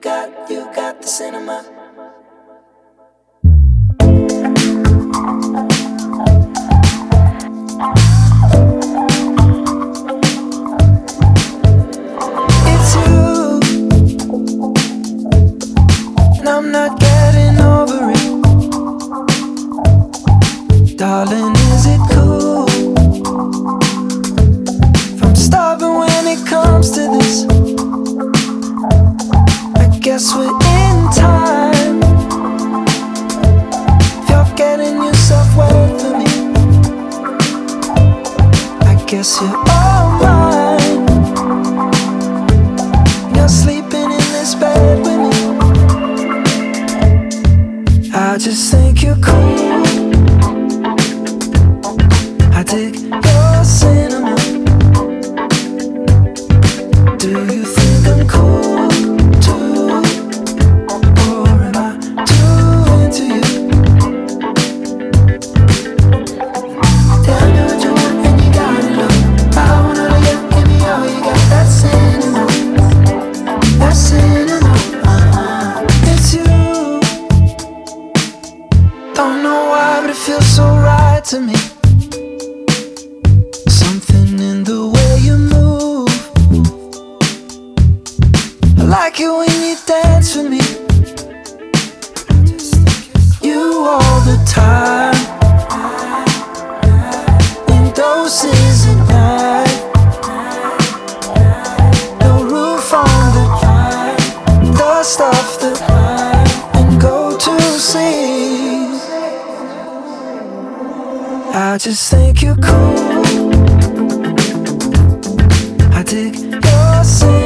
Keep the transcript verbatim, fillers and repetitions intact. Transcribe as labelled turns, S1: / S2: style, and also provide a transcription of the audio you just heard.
S1: got, you got the cinema. It's you, and I'm not getting over it. Darling, is it cool if I'm stubborn when it comes to this? I guess we're in time. If you're getting yourself wet for me, I guess you're all mine. You're sleeping in this bed with me. I just think you're cool. I dig your cinema. Do you think I'm cool too? Or am I too into you? Tell me what you want and you got it all. I wanna know you, give me all you got. That cinema, that cinema, uh-uh. It's you. Don't know why, but it feels so right to me. I like it when you dance with me. You all the time, in doses at night. No roof on the drive, dust off the line, and go to sleep. I just think you're cool. I dig your scent.